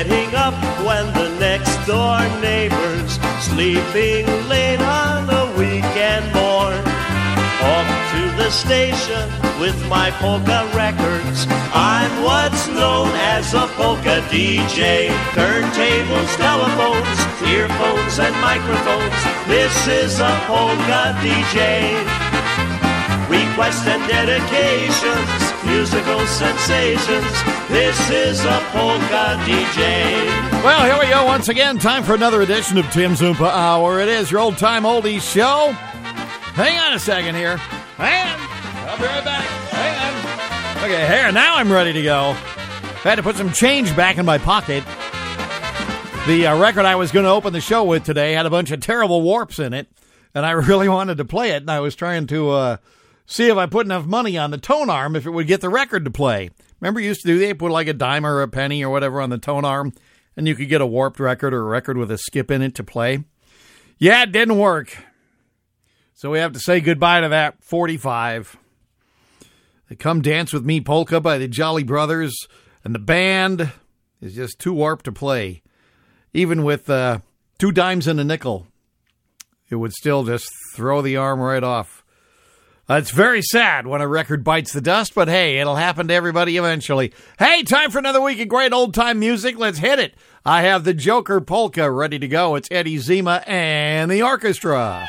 getting up when the next door neighbor's sleeping late on a weekend morn. Off to the station with my polka records. I'm what's known as a polka DJ. Turntables, telephones, earphones and microphones. This is a polka DJ. Requests and dedications, musical sensations. This is a polka DJ. Well, here we go once again. Time for another edition of Tim's Oompa Hour. It is your old-time oldies show. Hang on a second here. Hang on. I'll be right back. Hang on. Okay, here. Now I'm ready to go. I had to put some change back in my pocket. The record I was going to open the show with today had a bunch of terrible warps in it, and I really wanted to play it, and I was trying to see if I put enough money on the tone arm if it would get the record to play. Remember you used to do that? You put like a dime or a penny or whatever on the tone arm, and you could get a warped record or a record with a skip in it to play. Yeah, it didn't work. So we have to say goodbye to that 45. The Come Dance With Me polka by the Jolly Brothers, and the band is just too warped to play. Even with 2 dimes and a nickel, it would still just throw the arm right off. It's very sad when a record bites the dust, but hey, it'll happen to everybody eventually. Hey, time for another week of great old-time music. Let's hit it. I have the Joker Polka ready to go. It's Eddie Zima and the orchestra.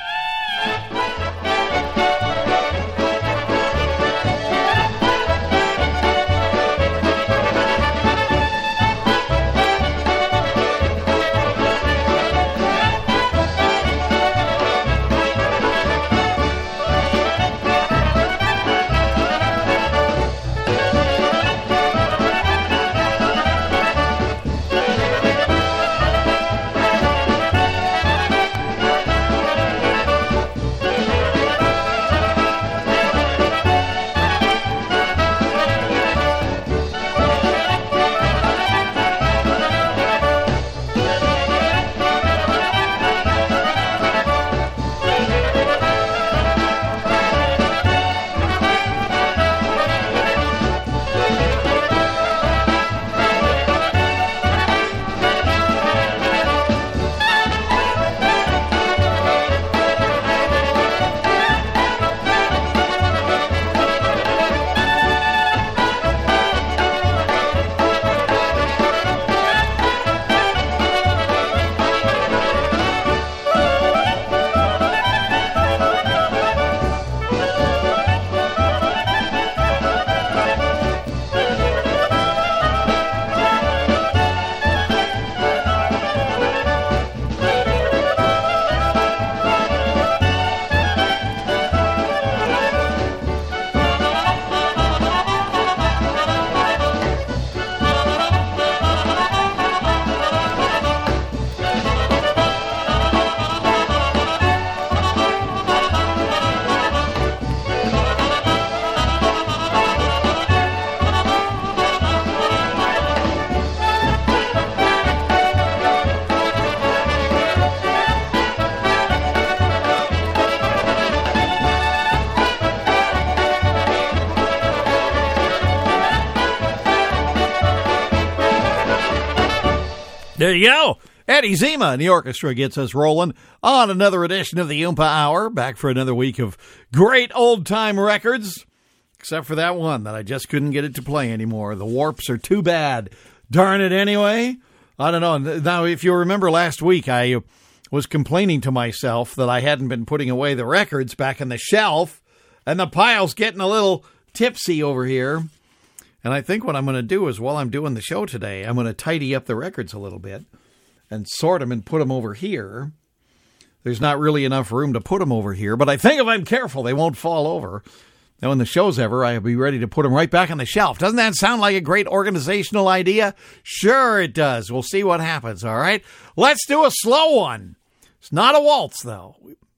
There you go. Eddie Zima and the orchestra gets us rolling on another edition of the Oompa Hour. Back for another week of great old-time records. Except for that one that I just couldn't get it to play anymore. The warps are too bad. Darn it anyway. I don't know. Now, if you remember last week, I was complaining to myself that I hadn't been putting away the records back in the shelf. And the pile's getting a little tipsy over here. And I think what I'm going to do is, while I'm doing the show today, I'm going to tidy up the records a little bit and sort them and put them over here. There's not really enough room to put them over here, but I think if I'm careful, they won't fall over. Then when the show's over, I'll be ready to put them right back on the shelf. Doesn't that sound like a great organizational idea? Sure it does. We'll see what happens, all right? Let's do a slow one. It's not a waltz, though.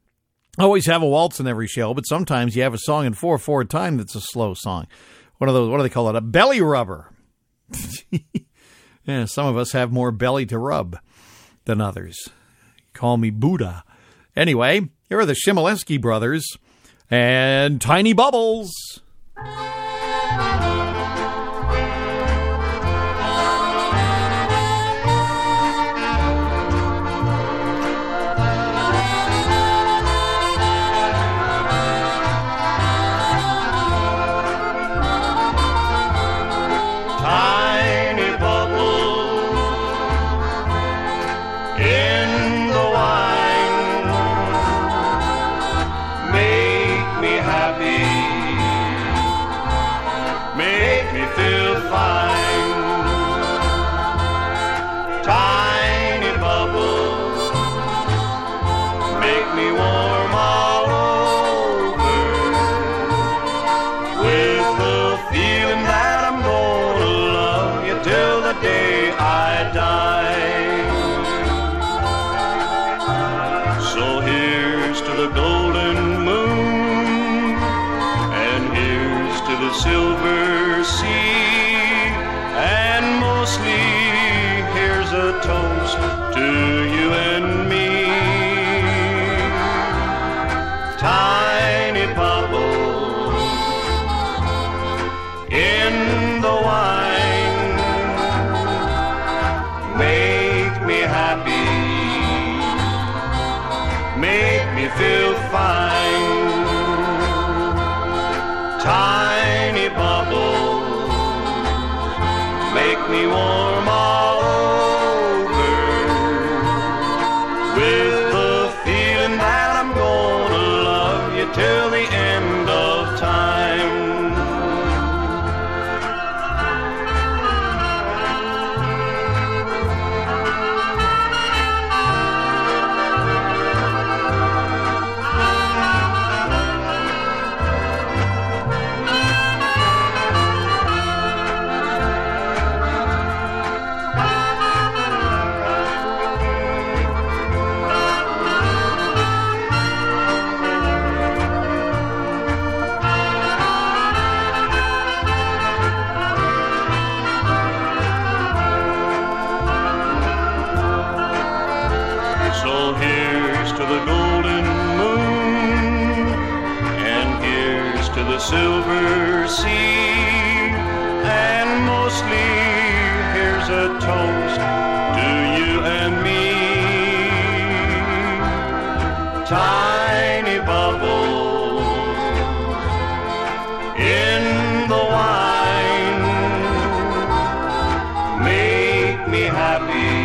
I always have a waltz in every show, but sometimes you have a song in 4/4 time that's a slow song. One of those, what do they call it? A belly rubber. Yeah, some of us have more belly to rub than others. Call me Buddha. Anyway, here are the Shimoleski Brothers and Tiny Bubbles. feel fine. Tiny bubbles make me warm all over, with the feeling that I'm gonna love you till the end of time. Silver sea, and mostly here's a toast to you and me. Tiny bubbles in the wine make me happy,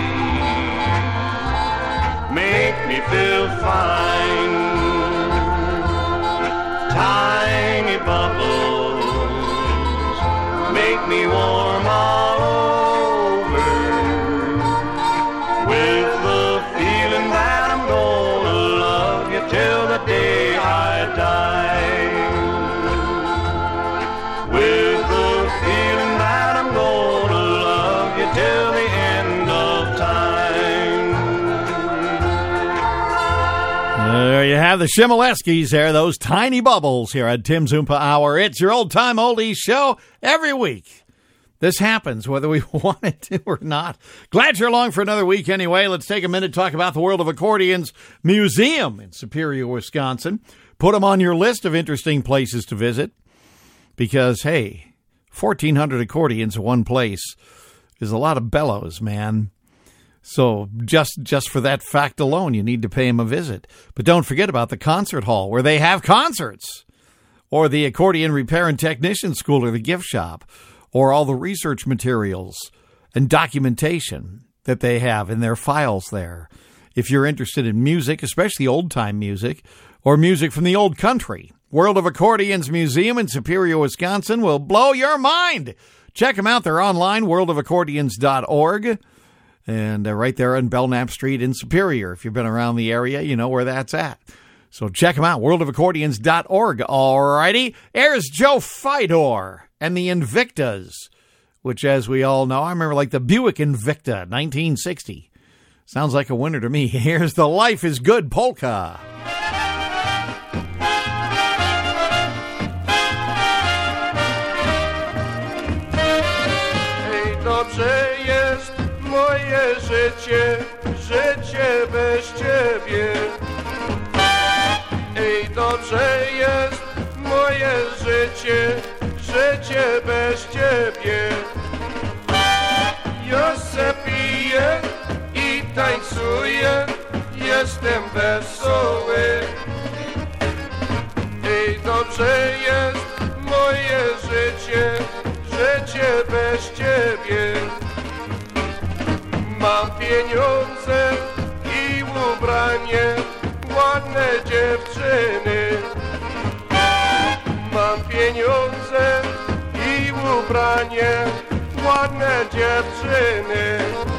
make me feel fine. Tiny bubbles make me warm all over, with the feeling that I'm gonna love you till the day I die. With the feeling that I'm gonna love you till the end of time. There you have the Shimoleski's there, those Tiny Bubbles here at Tim's Oompa Hour. It's your old-time oldies show every week. This happens whether we want it to or not. Glad you're along for another week anyway. Let's take a minute to talk about the World of Accordions Museum in Superior, Wisconsin. Put them on your list of interesting places to visit because, hey, 1,400 accordions in one place is a lot of bellows, man. So just for that fact alone, you need to pay him a visit. But don't forget about the concert hall where they have concerts, or the accordion repair and technician school, or the gift shop, or all the research materials and documentation that they have in their files there. If you're interested in music, especially old-time music, or music from the old country, World of Accordions Museum in Superior, Wisconsin will blow your mind. Check them out. They're online, worldofaccordions.org. And right there on Belknap Street in Superior. If you've been around the area, you know where that's at. So check them out, worldofaccordions.org. All righty. Here's Joe Fidor and the Invictas, which, as we all know, I remember like the Buick Invicta, 1960. Sounds like a winner to me. Here's the Life is Good polka. Ej, dobrze jest moje życie, życie bez ciebie. Ej, dobrze jest moje życie, życie bez ciebie. Ja se piję i tańcuję, jestem wesoły. Ej, dobrze jest moje życie, życie bez ciebie. Mam pieniądze i ubranie, ładne dziewczyny. Mam pieniądze i ubranie, ładne dziewczyny.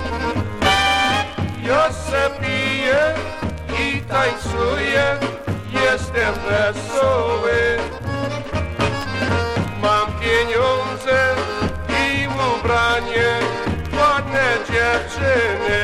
Ja se piję i tańcuję, jestem wesoły. Mam pieniądze i ubranie, ładne dziewczyny.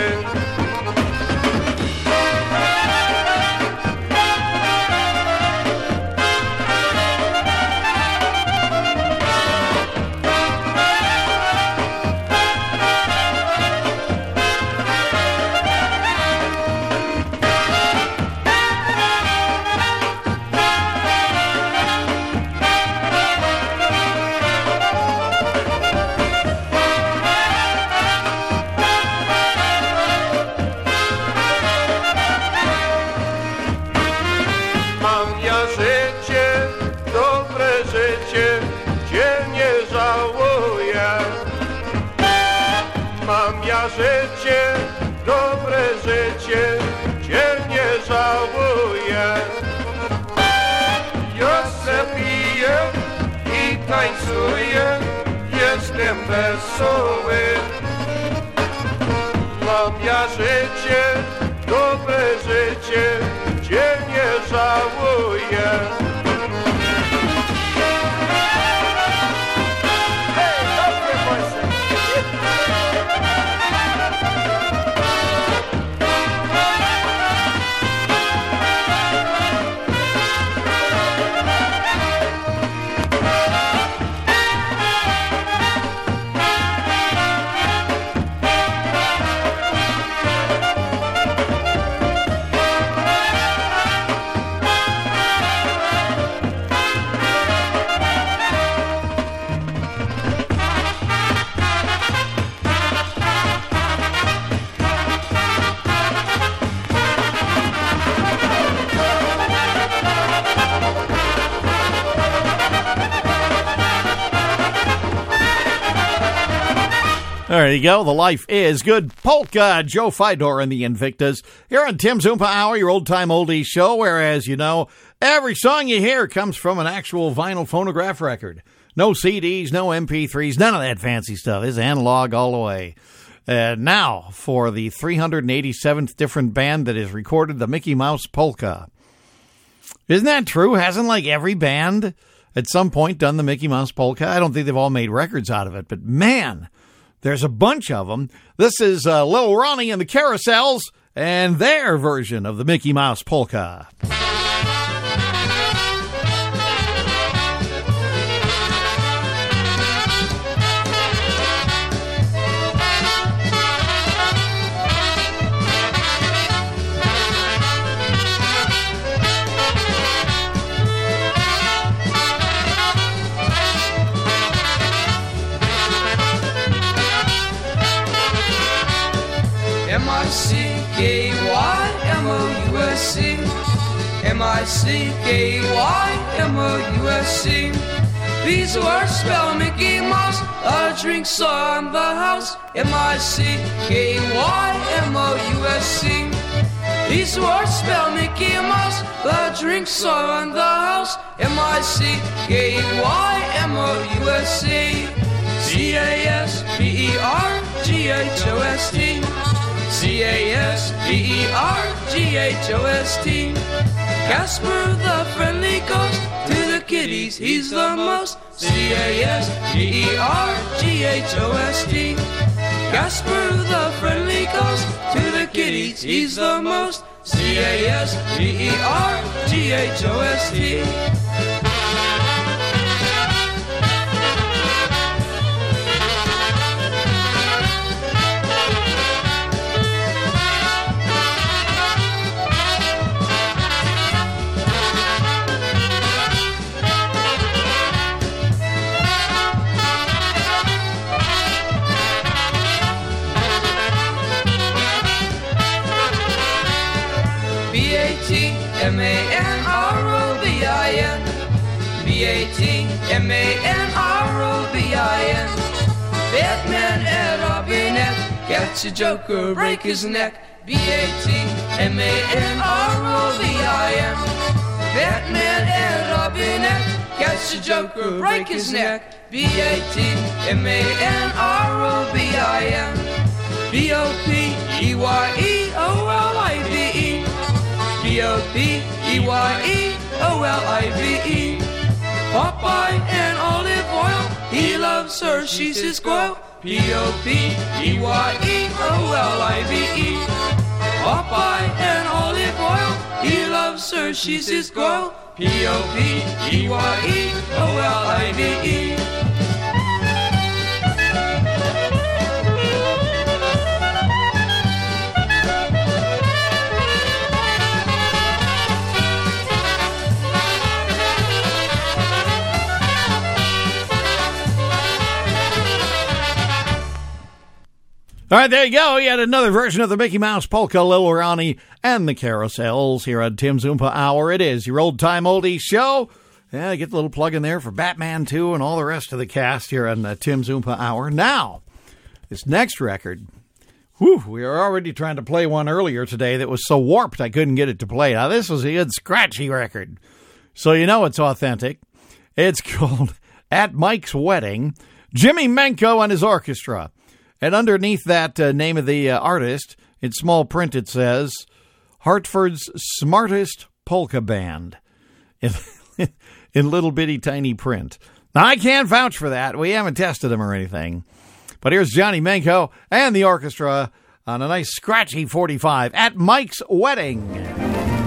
Mam ja życie, dobre życie, cię nie żałuję. Ja se piję i tańcuję, jestem wesoły. Mam ja życie, dobre życie, cię nie żałuję. There you go. The Life is Good. Polka, Joe Fidor and the Invictus. Here on Tim's Oompa Hour, your old-time oldies show, where, as you know, every song you hear comes from an actual vinyl phonograph record. No CDs, no MP3s, none of that fancy stuff. It's analog all the way. Now, for the 387th different band that has recorded the Mickey Mouse Polka. Isn't that true? Hasn't, like, every band at some point done the Mickey Mouse Polka? I don't think they've all made records out of it, but man, there's a bunch of them. This is Lil Ronnie and the Carousels and their version of the Mickey Mouse Polka. M-I-C-K-Y-M-O-U-S-C M-I-C-K-Y-M-O-U-S-C These words spell Mickey Mouse. A drink saw in the house. M-I-C-K-Y-M-O-U-S-C These words spell Mickey Mouse. A drink saw in the house. M-I-C-K-Y-M-O-U-S-C C-A-S-P-E-R-G-H-O-S-T C-A-S-P-E-R-G-H-O-S-T Casper the friendly ghost, to the kiddies he's the most. C-A-S-P-E-R-G-H-O-S-T Casper the friendly ghost, to the kiddies he's the most. C-A-S-P-E-R-G-H-O-S-T B-A-T-M-A-N-R-O-B-I-N B-A-T-M-A-N-R-O-B-I-N Batman and Robinette, catch a joker, break his neck. B-A-T-M-A-N-R-O-B-I-N Batman and Robinette, catch a joker, break his neck. B-A-T-M-A-N-R-O-B-I-N B-O-P-E-Y-E-O-L-I-V-E B-O-P-E-Y-E-O-L-I-V-E Popeye and olive oil, he loves her, she's his girl. P-O-P-E-Y-E-O-L-I-V-E Popeye and olive oil, he loves her, she's his girl. P-O-P-E-Y-E-O-L-I-V-E All right, there you go. Yet another version of the Mickey Mouse Polka, Lil Ronnie and the Carousels here on Tim's Oompa Hour. It is your old-time oldies show. Yeah, get the little plug in there for Batman 2 and all the rest of the cast here on Tim's Oompa Hour. Now, This next record, whew, we were already trying to play one earlier today that was so warped I couldn't get it to play. Now, this was a good scratchy record, so you know it's authentic. It's called At Mike's Wedding, Jimmy Menko and his orchestra. And underneath that name of the artist, in small print it says, Hartford's Smartest Polka Band, in little bitty tiny print. Now, I can't vouch for that. We haven't tested them or anything. But here's Johnny Menko and the orchestra on a nice scratchy 45, At Mike's Wedding.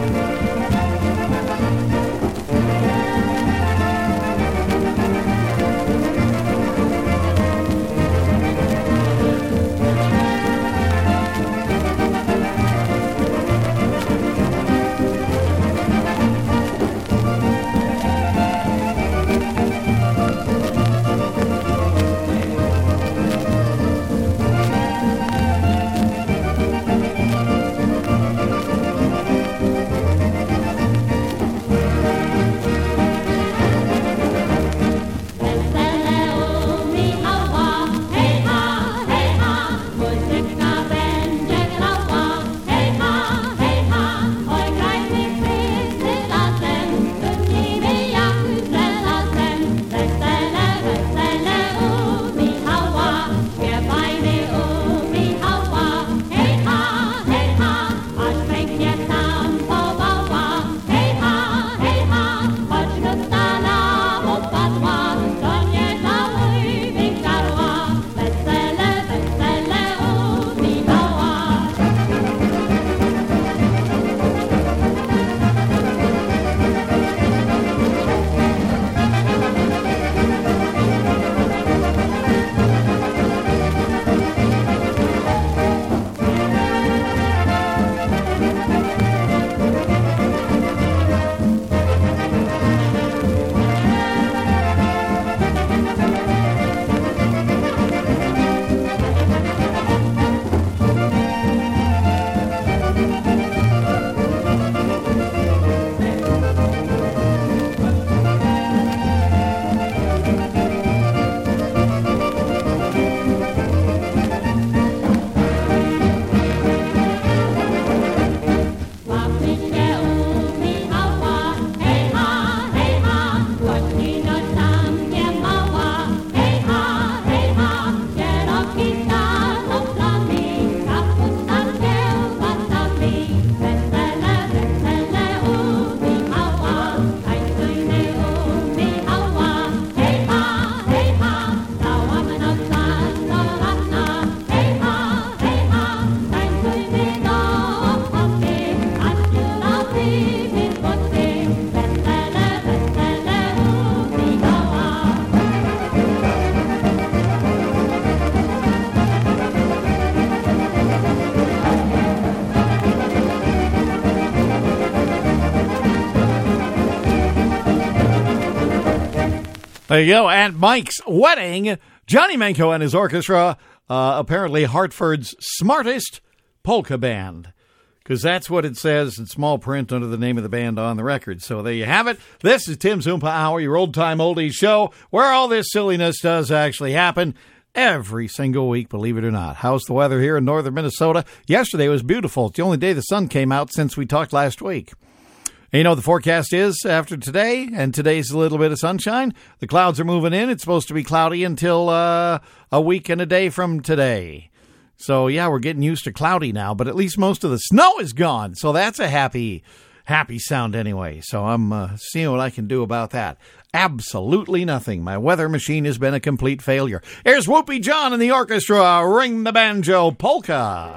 There you go. At Mike's Wedding, Johnny Menko and his orchestra, apparently Hartford's Smartest Polka Band. Because that's what it says in small print under the name of the band on the record. So there you have it. This is Tim's Oompa Hour, your old-time oldies show, where all this silliness does actually happen every single week, believe it or not. How's the weather here in northern Minnesota? Yesterday was beautiful. It's the only day the sun came out since we talked last week. And you know what the forecast is after today, and today's a little bit of sunshine. The clouds are moving in. It's supposed to be cloudy until a week and a day from today. So, yeah, we're getting used to cloudy now, but at least most of the snow is gone. So that's a happy sound anyway. So I'm seeing what I can do about that. Absolutely nothing. My weather machine has been a complete failure. Here's Whoopie John and the orchestra. Ring the banjo polka.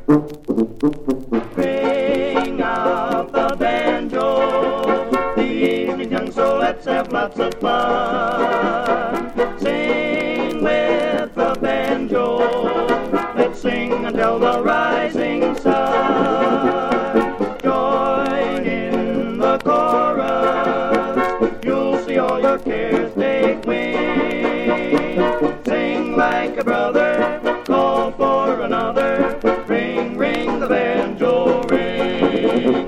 Bring out the banjo, the evening's young, so let's have lots of fun. Sing with the banjo, let's sing until the rising sun. Join in the chorus, you'll see all your cares take wing. Sing like a brother, call for another, ring, ring the banjo ring.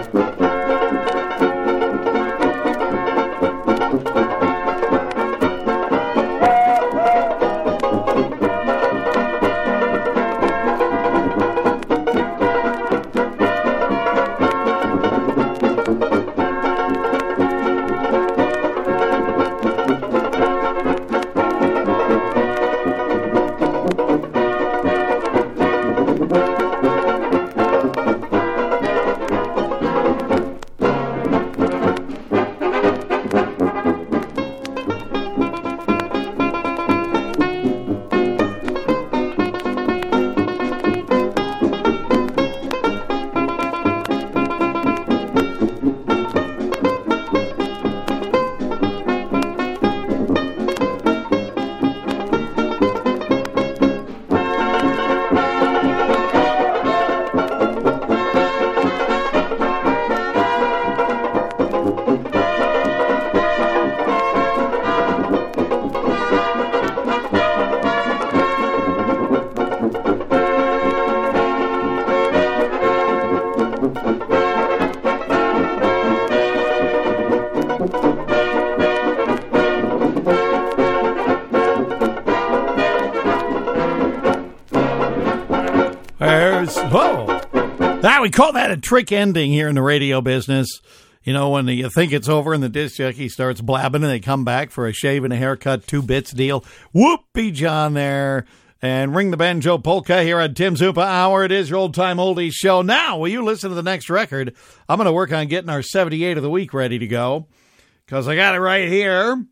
We call that a trick ending here in the radio business. You know, when you think it's over and the disc jockey starts blabbing and they come back for a shave and a haircut, 2 bits deal. Whoopee John there. And Ring the Banjo Polka here at Tim's Oompa Hour. It is your old-time oldies show. Now, will you listen to the next record? I'm going to work on getting our 78 of the week ready to go because I got it right here.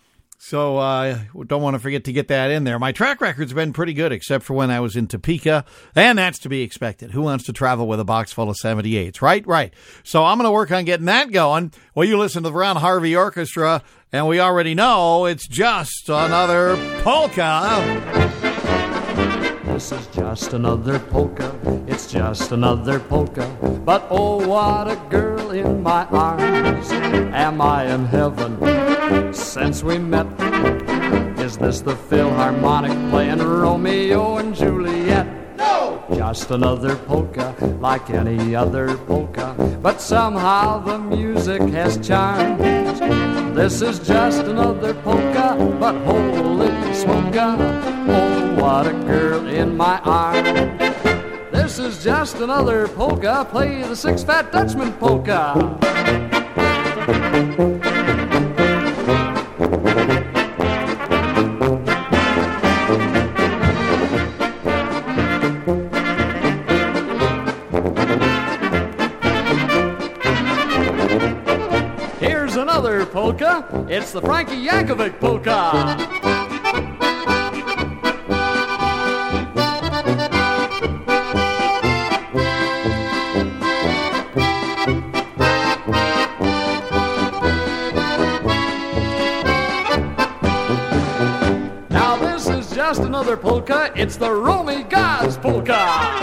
So don't want to forget to get that in there. My track record's been pretty good, except for when I was in Topeka, and that's to be expected. Who wants to travel with a box full of 78s, right? Right. So I'm going to work on getting that going. Well, you listen to the Ron Harvey Orchestra, and we already know it's just another polka. This is just another polka, it's just another polka. But oh, what a girl in my arms. Am I in heaven since we met? Is this the Philharmonic playing Romeo and Juliet? No! Just another polka, like any other polka. But somehow the music has charm. This is just another polka, but holy smoka, oh, what a girl in my arm. This is just another polka, play the Six Fat Dutchman polka. Here's another polka, it's the Frankie Yankovic polka. Just another polka, it's the Romy God's polka.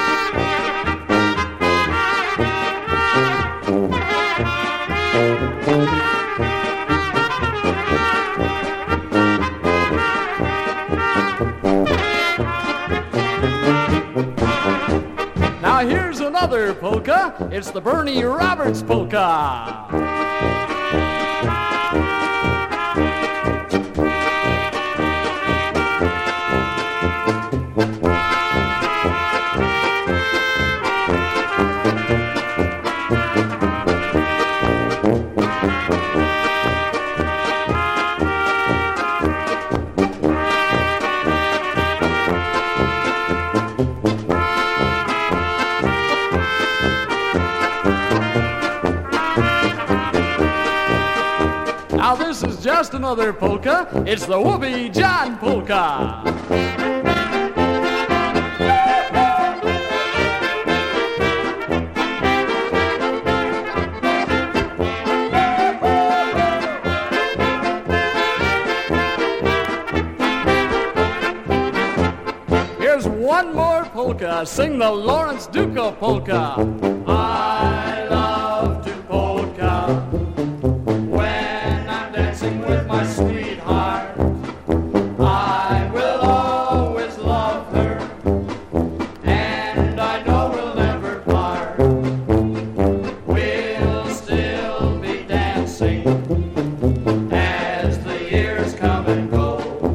Now here's another polka, it's the Bernie Roberts polka. Now this is just another polka, it's the Whoopee John polka. polka. Sing the Lawrence Duco polka. I love to polka when I'm dancing with my sweetheart. I will always love her, and I know we'll never part. We'll still be dancing as the years come and go,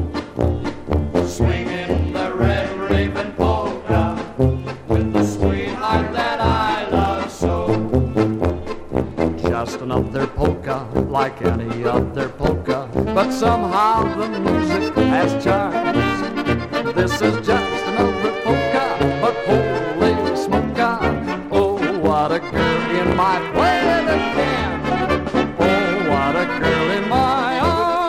swinging the red raven polka with the sweetheart that I love so. Just another polka like any other polka, but somehow the music has charms. This is just another polka, but holy smoke-a, oh, what a girl in my play it again. Oh, what a girl in my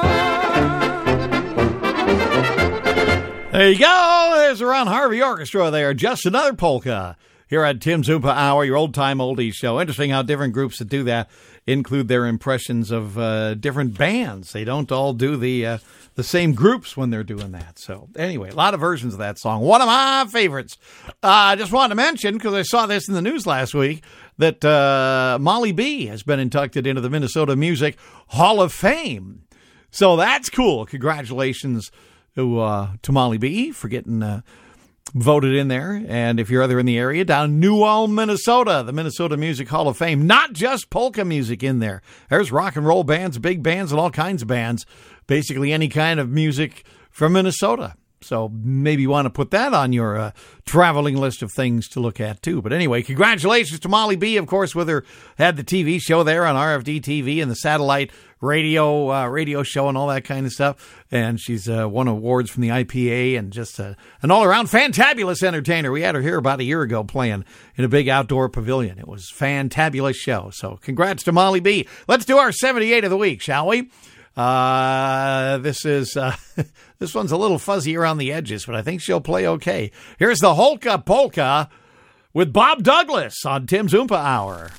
arms. There you go. There's the Ron Harvey Orchestra there. Just another polka here at Tim's Oompa Hour, your old-time oldies show. Interesting how different groups that do that include their impressions of different bands. They don't all do the same groups when they're doing that. So anyway, a lot of versions of that song. One of my favorites. I just wanted to mention, because I saw this in the news last week, that Molly B has been inducted into the Minnesota Music Hall of Fame. So that's cool. Congratulations to Molly B for getting voted in there. And if you're other in the area, down in New Ulm, Minnesota, the Minnesota Music Hall of Fame, not just polka music in there. There's rock and roll bands, big bands, and all kinds of bands. Basically any kind of music from Minnesota. So maybe you want to put that on your traveling list of things to look at, too. But anyway, congratulations to Molly B, of course, with her, had the TV show there on RFD TV and the satellite radio show and all that kind of stuff. And she's won awards from the IPA and just an all-around fantabulous entertainer. We had her here about a year ago playing in a big outdoor pavilion. It was a fantabulous show. So congrats to Molly B. Let's do our 78 of the week, shall we? This one's a little fuzzy around the edges, but I think she'll play okay. Here's the Holka Polka with Bob Douglas on Tim's Oompa Hour.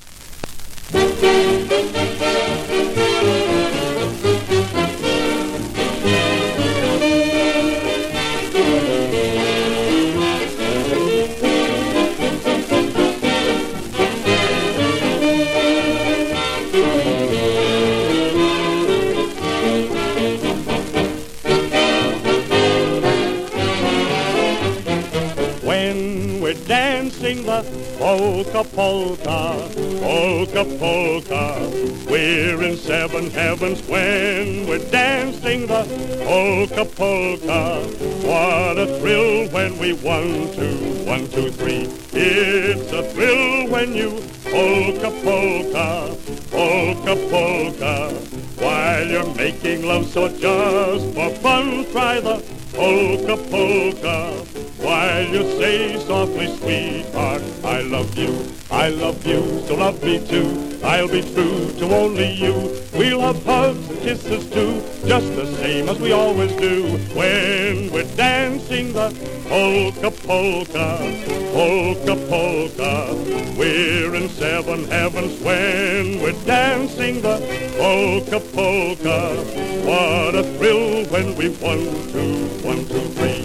Dancing the polka, polka, polka, polka. We're in seven heavens when we're dancing the polka, polka. What a thrill when we 1, 2, 1, 2, 3. It's a thrill when you polka, polka, polka, polka. While you're making love, so just for fun, try the polka, polka. While you say softly, sweetheart, I love you, so love me too. I'll be true to only you. We'll have hugs and kisses too, just the same as we always do. When we're dancing the polka, polka, polka, polka. We're in seven heavens when we're dancing the polka, polka. What a thrill when we 1, 2, 1, 2, 3.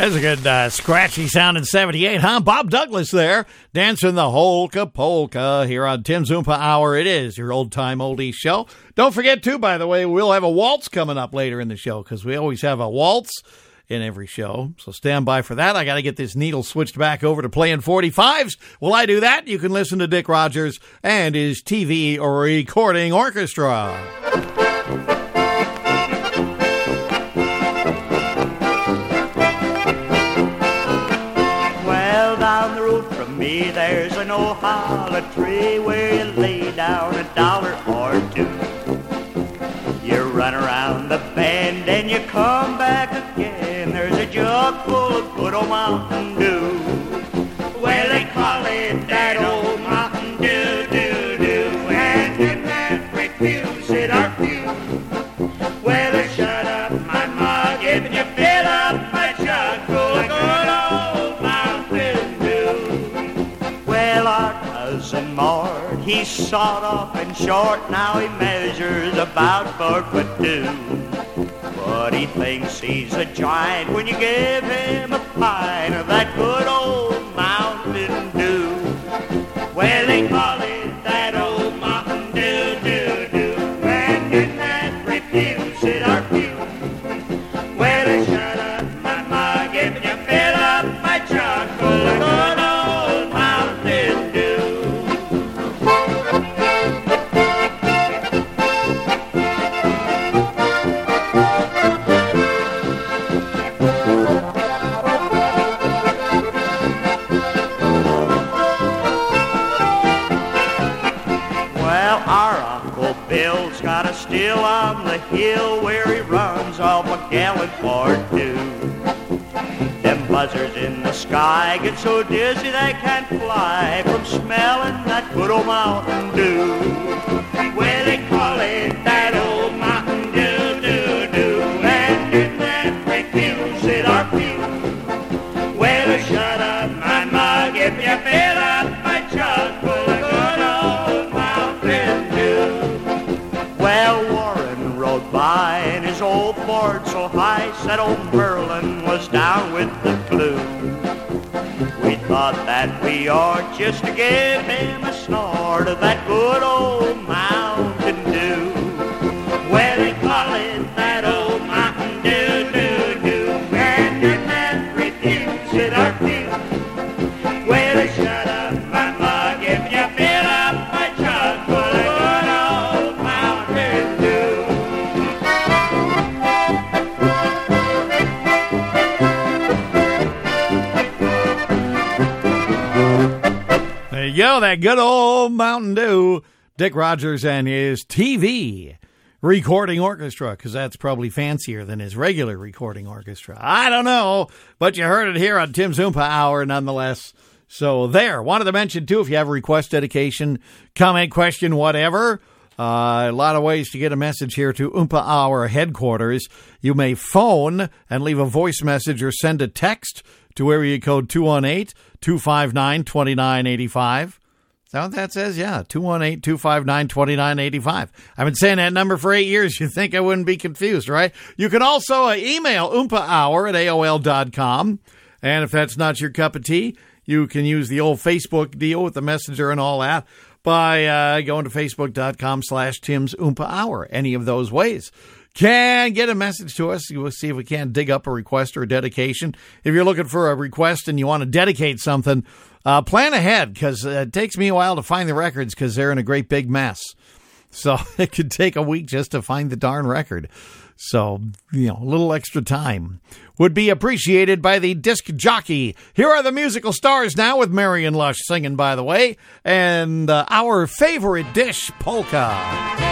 That's a good scratchy sound in 78, huh? Bob Douglas there, dancing the Holka Polka here on Tim's Oompa Hour. It is your old-time oldies show. Don't forget, too, by the way, we'll have a waltz coming up later in the show because we always have a waltz in every show. So stand by for that. I got to get this needle switched back over to playing 45s. While I do that, you can listen to Dick Rogers and his TV recording orchestra. Me, there's an old hollow tree where you lay down $1 or $2. You run around the bend and you come back again. There's a jug full of good old Mountain Dew. Well, they call it that old Mountain Dew, Dew, Dew. And you can't refuse it or few. Well, shut up my mug if you fill up my jug full of good old Mountain Dew. Our cousin Mort, he's sawed off and short, now he measures about 4'2". But he thinks he's a giant when you give him a pint of that good old Mountain Dew. Well, they call it that old Mountain Dew, Dew, Dew. And you can't refuse it or few. Well, shut up my mug if you fill up my jug full of good old Mountain Dew. Well, our Uncle Bill's got a still on the hill where he runs off a gallon or two. Them buzzards in the sky get so dizzy they can't fly from smelling that good old Mountain Dew. Well, they call it that old Mountain Dew, Dew, Dew. And you can't refuse it or few. Well, shut up my mug if you fill up my jug full of good old Mountain Dew. Well, Warren rode by in his old Ford so high, said old Merlin was down with the flu. We thought that we ought just to give him a snort of that good old Mountain Dew. Well, they call it that old Mountain Dew, Dew, Dew. And you can't refuse it or few. Well, shut up my mug if you fill up my jug full of good old Mountain Dew. There you go, that good old Mountain Dew. Dick Rogers and his TV recording orchestra, because that's probably fancier than his regular recording orchestra. I don't know, but you heard it here on Tim's Oompa Hour nonetheless. So there. Wanted to mention, too, if you have a request, dedication, comment, question, whatever, a lot of ways to get a message here to Oompa Hour headquarters. You may phone and leave a voice message or send a text to area code 218-259-2985. Is that what that says? Yeah, 218-259-2985. I've been saying that number for 8 years. You'd think I wouldn't be confused, right? You can also email oompahour@aol.com. And if that's not your cup of tea, you can use the old Facebook deal with the messenger and all that by going to facebook.com/Tim's Oompa Hour. Any of those ways can get a message to us. We'll see if we can dig up a request or a dedication. If you're looking for a request and you want to dedicate something, plan ahead, because it takes me a while to find the records because they're in a great big mess. So it could take a week just to find the darn record. So, a little extra time would be appreciated by the disc jockey. Here are the musical stars now with Marion Lush singing, by the way, and our favorite dish, polka.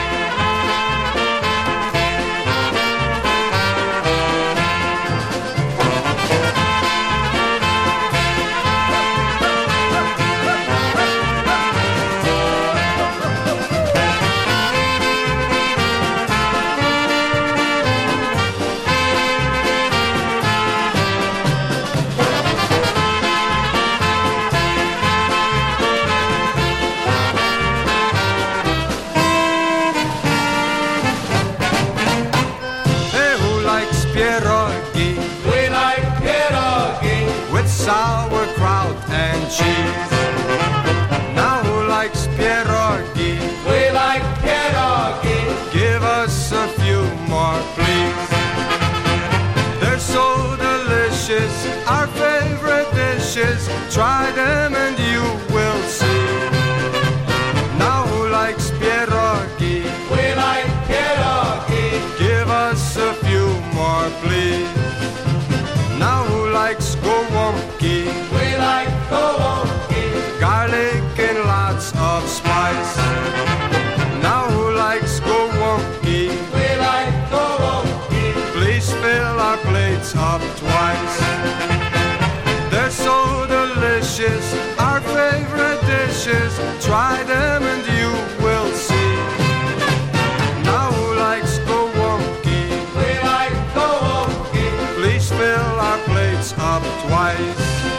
sauerkraut and cheese. Now who likes pierogi? We like pierogi. Give us a few more, please. They're so delicious, our favorite dishes. Try them and you will see. Now who likes pierogi? We like pierogi. Give us a few more, please. Now who likes gołąbki? We like gołąbki. Garlic and lots of spice. Now who likes gołąbki? We like gołąbki. Please fill our plates up twice. They're so delicious, our favorite dishes. Try them and you will see. Now who likes gołąbki? We like gołąbki. Please fill our plates up twice.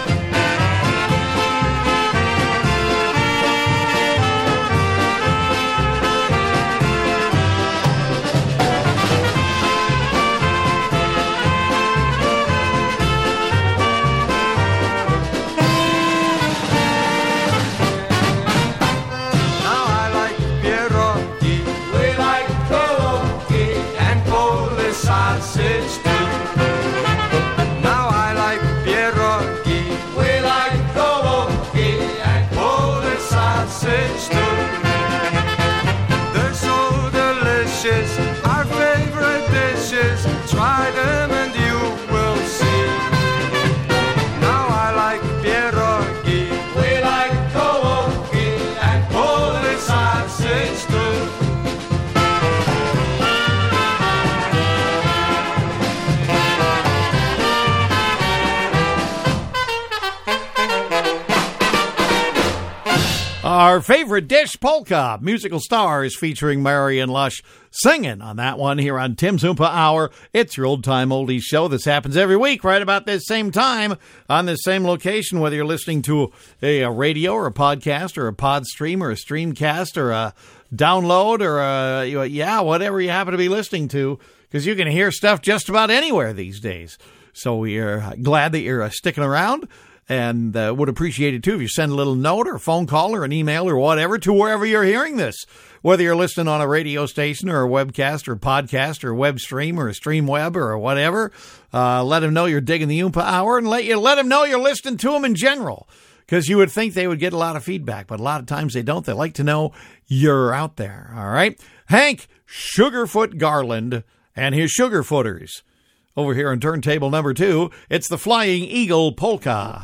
Now I like pierogi We like gołąbki. and Polish sausage too. Now I like pierogi We like gołąbki. and Polish sausage too. They're so delicious, our favorite dishes. Try them and you will see. Now I like pierogi We like gołąbki. and Polish sausage too. Our favorite dish polka, musical stars featuring Marion Lush singing on that one here on Tim's Oompa Hour. It's your old time oldies show. This happens every week right about this same time on this same location, whether you're listening to a radio or a podcast or a pod stream or a streamcast or a download or whatever you happen to be listening to, because you can hear stuff just about anywhere these days. So we're glad that you're sticking around. And would appreciate it, too, if you send a little note or a phone call or an email or whatever to wherever you're hearing this. Whether you're listening on a radio station or a webcast or a podcast or a web stream or a stream web or whatever, let them know you're digging the Oompa Hour and let them know you're listening to them in general. Because you would think they would get a lot of feedback, but a lot of times they don't. They like to know you're out there, all right? Hank Sugarfoot Garland and his Sugarfooters. Over here on turntable number 2, it's the Flying Eagle Polka.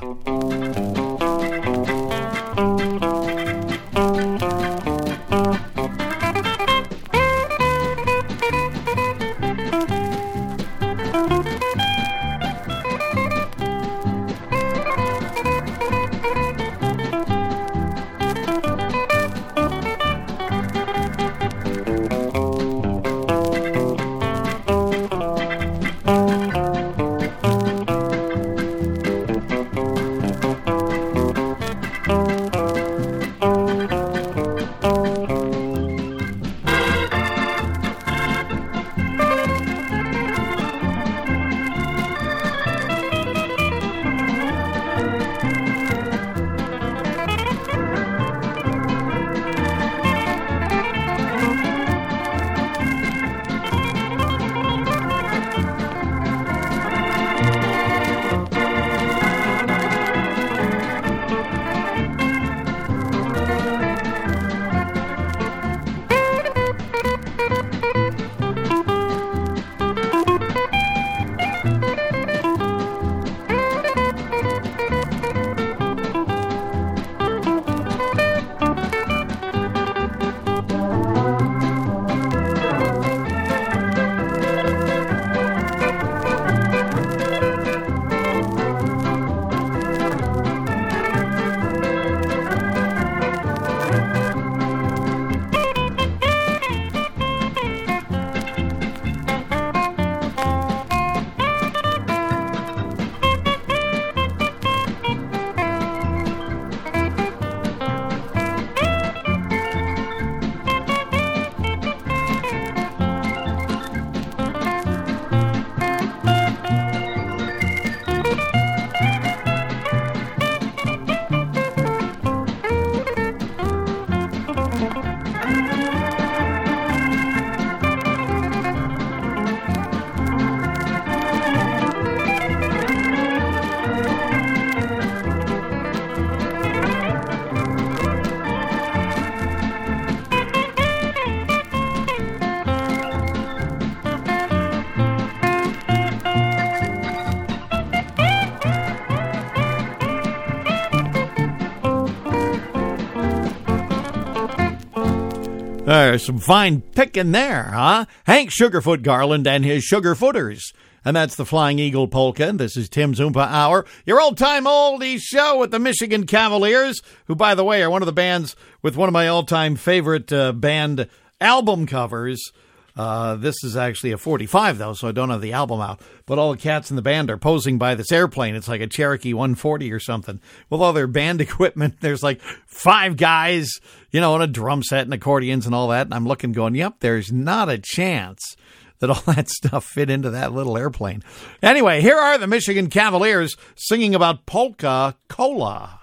There's some fine picking there, huh? Hank Sugarfoot Garland and his Sugarfooters. And that's the Flying Eagle Polka. This is Tim's Oompa Hour, your old-time oldies show with the Michigan Cavaliers, who, by the way, are one of the bands with one of my all-time favorite band album covers. This is actually a 45, though, so I don't have the album out. But all the cats in the band are posing by this airplane. It's like a Cherokee 140 or something. With all their band equipment, there's like 5 guys, you know, and a drum set and accordions and all that. And I'm looking going, yep, there's not a chance that all that stuff fit into that little airplane. Anyway, here are the Michigan Cavaliers singing about Polka Cola.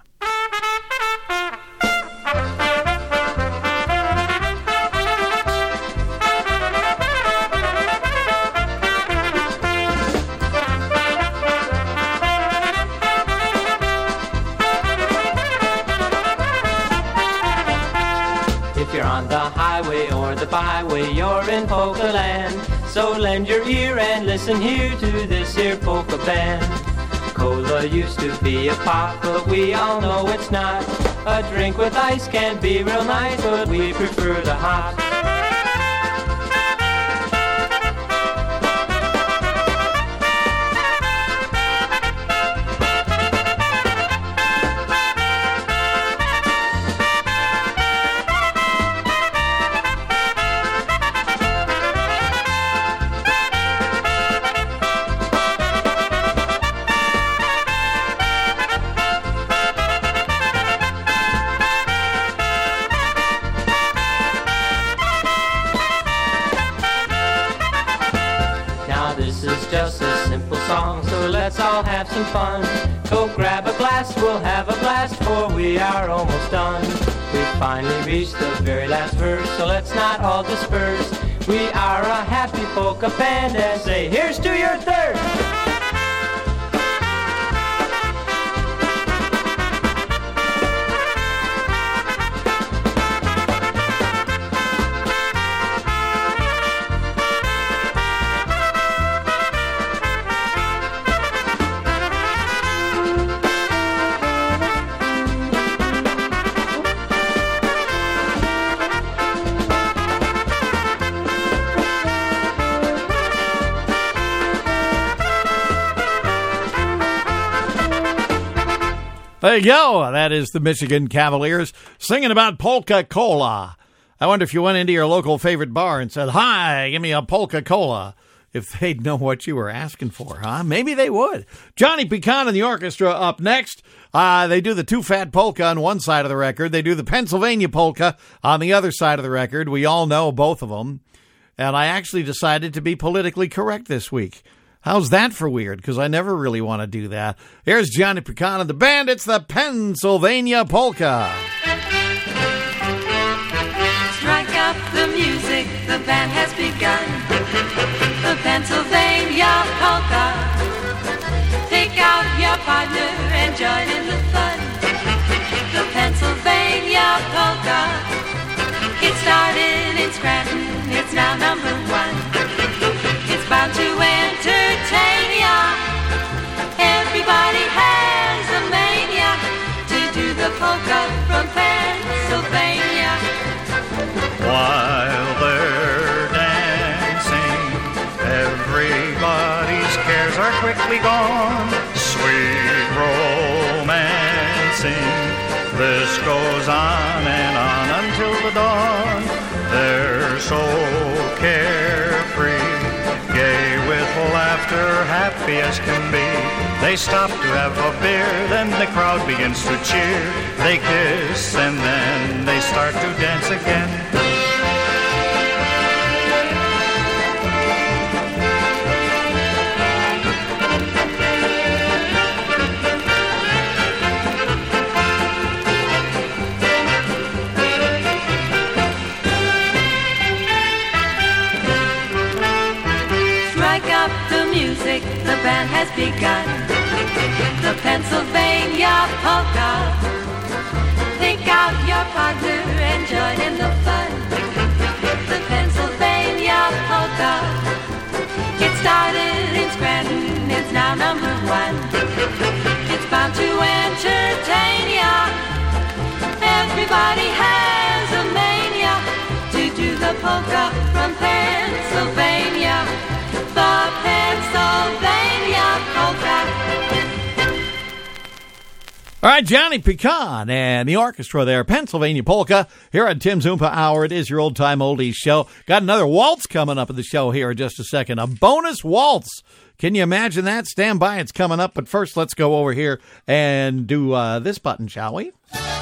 If you're on the highway or the byway, you're in polka land. So lend your ear and listen here to this here polka band. Cola used to be a pop, but we all know it's not. A drink with ice can be real nice, but we prefer the hot. Let's all have some fun. Go grab a glass, we'll have a blast, for we are almost done. We've finally reached the very last verse, so let's not all disperse. We are a happy polka band and say, here's to your thirst. There you go. That is the Michigan Cavaliers singing about Polka Cola. I wonder if you went into your local favorite bar and said, hi, give me a Polka Cola, if they'd know what you were asking for, huh? Maybe they would. Johnny Pecan and the orchestra up next. They do the Too Fat Polka on one side of the record. They do the Pennsylvania Polka on the other side of the record. We all know both of them. And I actually decided to be politically correct this week. How's that for weird? Because I never really want to do that. Here's Johnny Pecan and the band. It's the Pennsylvania Polka. Strike up the music, the band has begun. The Pennsylvania Polka. Take out your partner and join in the fun. The Pennsylvania Polka. It started in Scranton, it's now #1. It's bound to entertain ya. Everybody has a mania to do the polka from Pennsylvania. While they're dancing, everybody's cares are quickly gone. Sweet romancing, this goes on and on until the dawn. They're so carefree, gay with laughter, happy as can be. They stop to have a beer, then the crowd begins to cheer. They kiss and then they start to dance again. The band has begun. The Pennsylvania Polka. Think out your partner and join in the fun. The Pennsylvania Polka. It started in Scranton, it's now #1. It's bound to entertain ya. Everybody has a mania to do polka from Pennsylvania, the Pennsylvania polka. All right, Johnny Pecan and the orchestra there, Pennsylvania Polka, here on Tim's Oompa Hour. It is your old-time oldies show. Got another waltz coming up in the show here in just a second, a bonus waltz. Can you imagine that? Stand by, it's coming up. But first, let's go over here and do this button, shall we?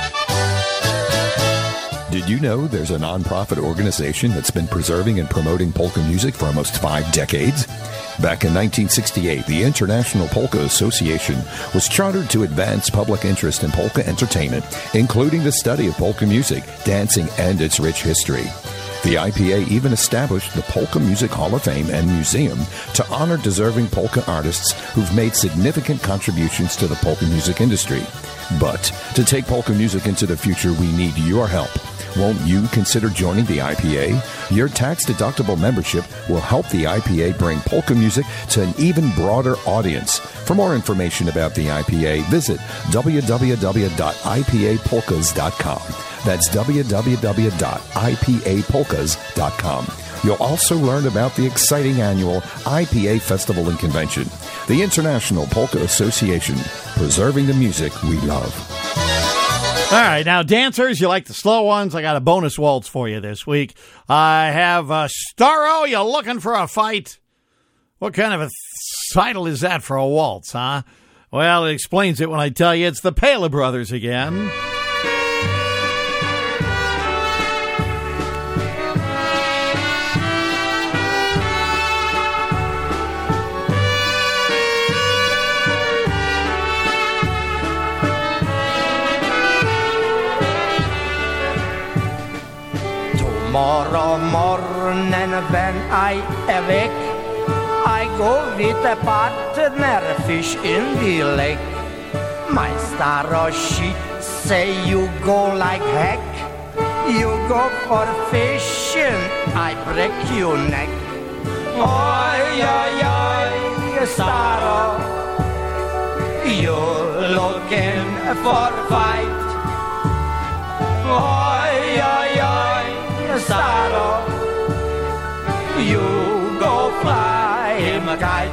Did you know there's a nonprofit organization that's been preserving and promoting polka music for almost 5 decades? Back in 1968, the International Polka Association was chartered to advance public interest in polka entertainment, including the study of polka music, dancing, and its rich history. The IPA even established the Polka Music Hall of Fame and Museum to honor deserving polka artists who've made significant contributions to the polka music industry. But to take polka music into the future, we need your help. Won't you consider joining the IPA? Your tax-deductible membership will help the IPA bring polka music to an even broader audience. For more information about the IPA, visit www.ipapolkas.com. That's www.ipapolkas.com. You'll also learn about the exciting annual IPA Festival and Convention. The International Polka Association, preserving the music we love. All right, now, dancers, you like the slow ones? I got a bonus waltz for you this week. I have Starro, you looking for a fight? What kind of a title is that for a waltz, huh? Well, it explains it when I tell you it's the Pele Brothers again. Tomorrow morning when I awake, I go with a partner fish in the lake. My star, she say you go like heck. You go for fishing, I break your neck. Oi, oi, oi, star, you looking for fight. Oi, oi, oi, Saro, you go fly him a kite.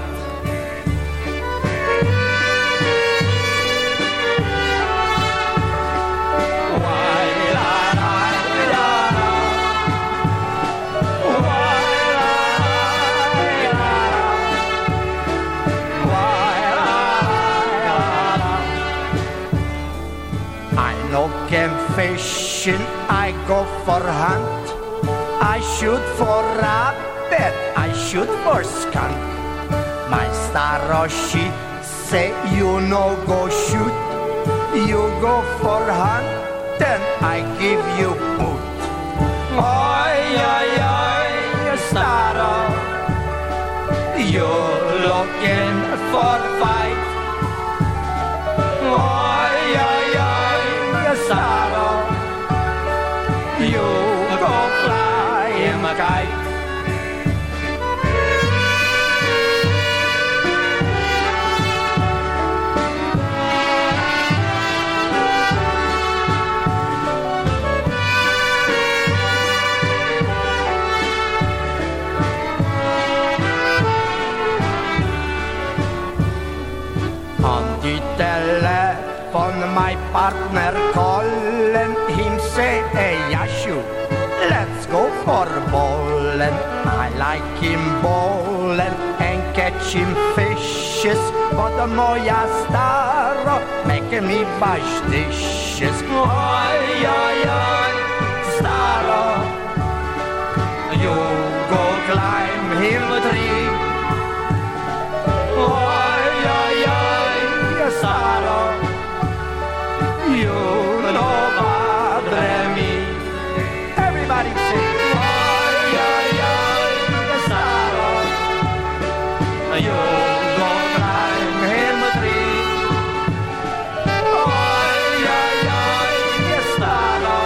I no can fishing, I go for hunt. I shoot for rabbit, I shoot for skunk. My star, she say you no go shoot. You go for hunt, then I give you boot. Oi, oi, oi, star, you looking for fight. Oi, oi, oi, star, you go fly him a kite. On the telephone my partner calling him say, hey Yashu, let's go for bowling. I like him bowling and catching fishes, but moja staro making me wash dishes. Oi, oi, oi, staro, you go climb him a tree. Oi, oi, oi, staro, you know bother me. Everybody sing. Oi, oi, oi, staro, you go climb him a tree. Oi, oi, oi, staro,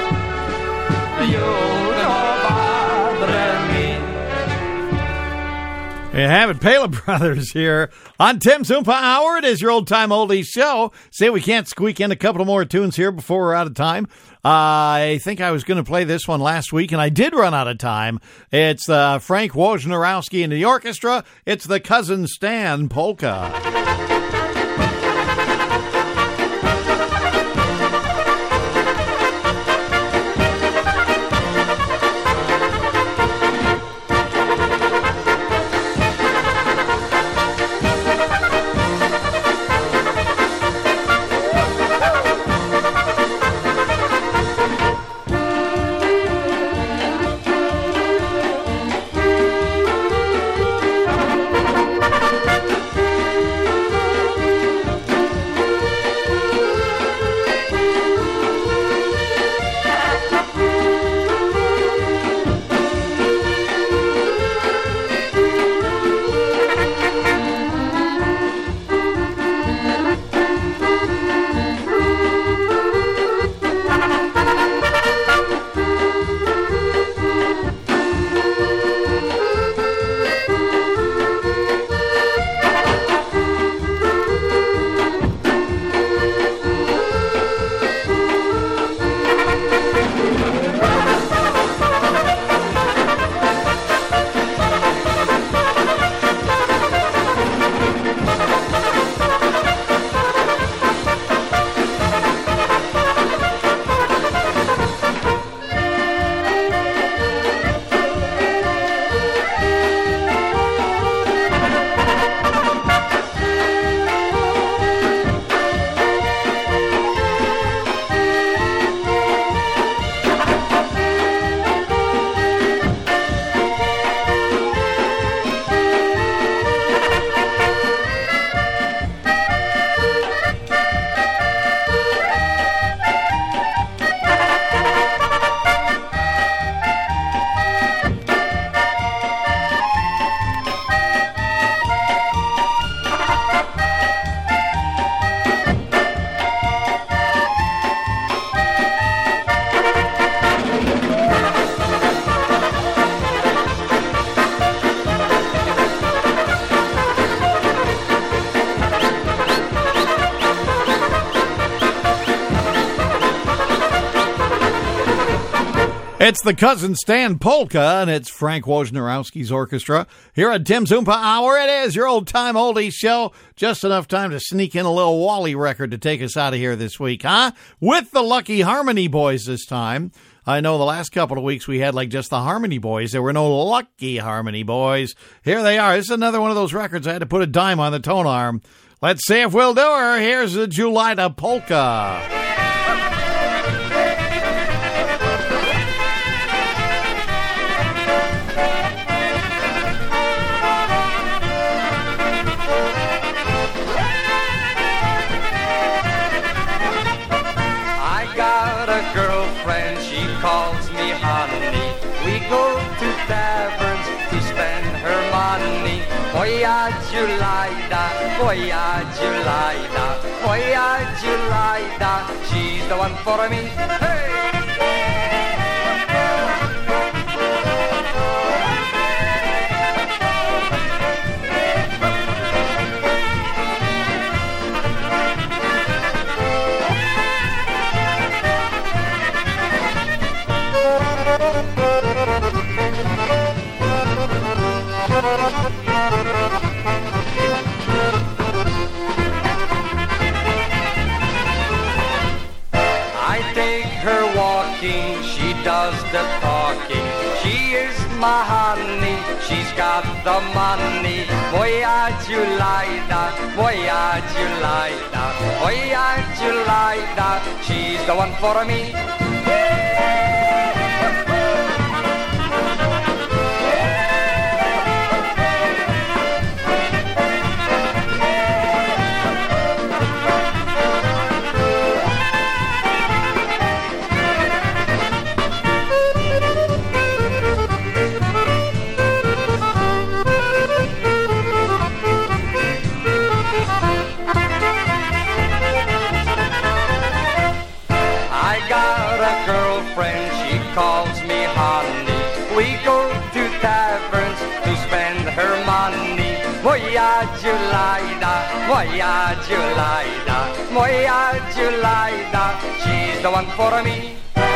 you know bother me. You have it, Pala Brothers here on Tim's Oompa Hour. It is your old-time oldies show. See, we can't squeak in a couple more tunes here before we're out of time. I think I was going to play this one last week, and I did run out of time. It's Frank Wojnarowski and the orchestra. It's the Cousin Stan Polka. It's the Cousin Stan Polka, and it's Frank Wojnarowski's orchestra here at Tim's Oompa Hour. It is your old-time oldies show. Just enough time to sneak in a little Wally record to take us out of here this week, huh? With the Lucky Harmony Boys this time. I know the last couple of weeks we had like just the Harmony Boys. There were no Lucky Harmony Boys. Here they are. This is another one of those records I had to put a dime on the tone arm. Let's see if we'll do her. Here's the Julita Polka. Calls me honey. We go to taverns to spend her money. Voya Julita, voya Julita, voya Julita. She's the one for me. Hey! I take her walking, she does the talking. She is my honey, she's got the money. Voya Julita, voya Julita, voya Julita. She's the one for me. Moja Julida, she's the one for me.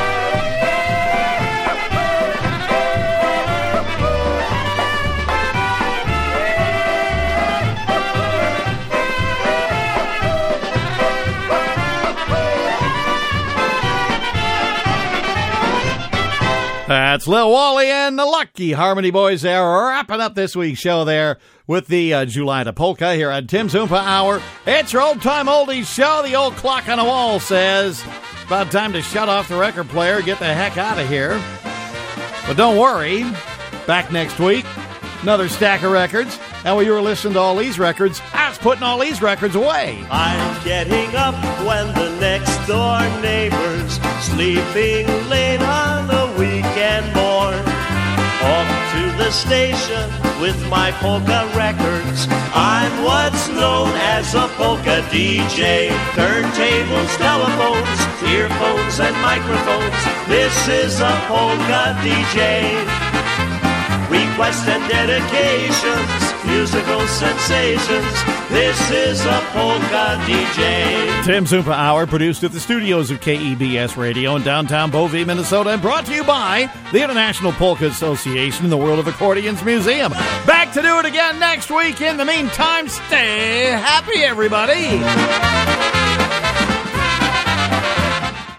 That's Lil Wally and the Lucky Harmony Boys there, wrapping up this week's show there with the Julida Polka here on Tim's Oompa Hour. It's your old-time oldies show. The old clock on the wall says about time to shut off the record player, get the heck out of here. But don't worry, back next week, another stack of records. And while you were listening to all these records, I was putting all these records away. I'm getting up when the next door neighbor's sleeping late on the weekend morn. Off to the station with my polka records. I'm what's known as a polka DJ. Turntables, telephones, earphones, and microphones. This is a polka DJ. Requests and dedications, musical sensations. This is a polka DJ. Tim's Oompa Hour, produced at the studios of KEBS Radio in downtown Bovey, Minnesota, and brought to you by the International Polka Association and the World of Accordions Museum. Back to do it again next week. In the meantime, stay happy, everybody.